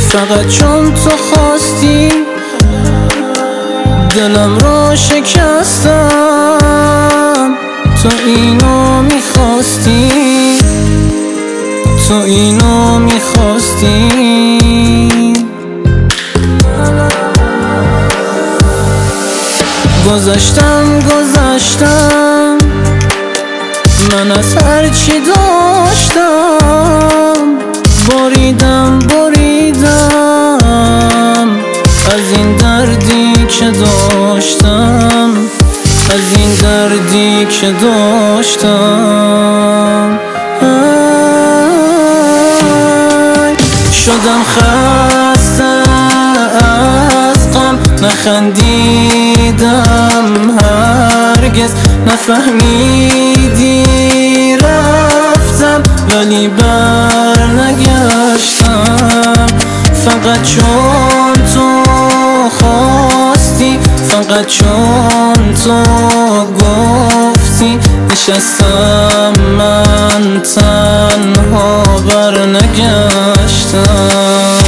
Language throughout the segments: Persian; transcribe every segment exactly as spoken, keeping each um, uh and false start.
فقط چون تو خواستی دلم رو شکستم. تو اینو میخواستی، تو اینو میخواستی. گذشتم گذشتم من از هرچی داشتم، بریدم بریدم از این دردی که داشتم، از این دردی که داشتم. شدم خسته از غم، نخندیدم هرگز، نفهمیدی رفتم ولی بر نگشتم. فقط چون تو خواستی، فقط چون تو گفتی، نشستم من تنها بر نگشتم.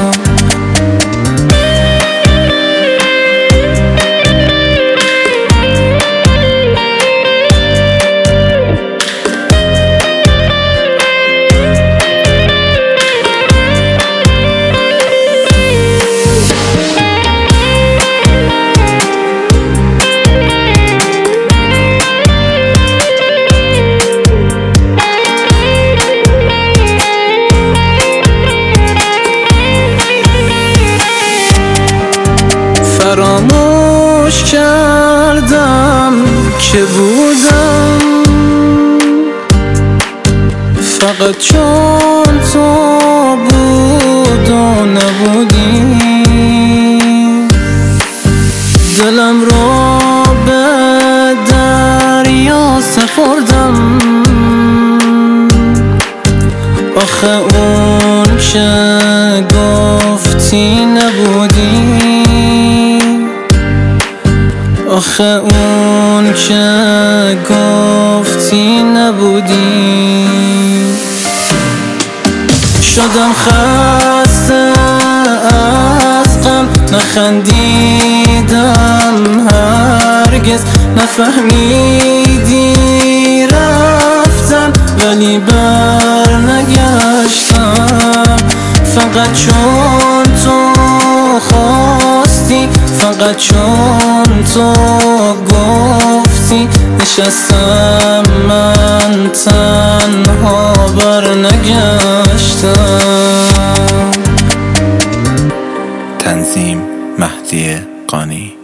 فراموش کردم که بودم، فقط چون تو بود و نبودی. دلم رو به دریا سپردم، آخه اون که گفتی نبودی، آخه اون که گفتی نبودی. شدم خسته از غم، نخندیدم هرگز، نفهمیدی رفتم ولی بر نگشتم. فقط چون تو خواستی، فقط چون تو گفتی، نشستم من تنها بر نگشتم. تنظیم مهدی قانی.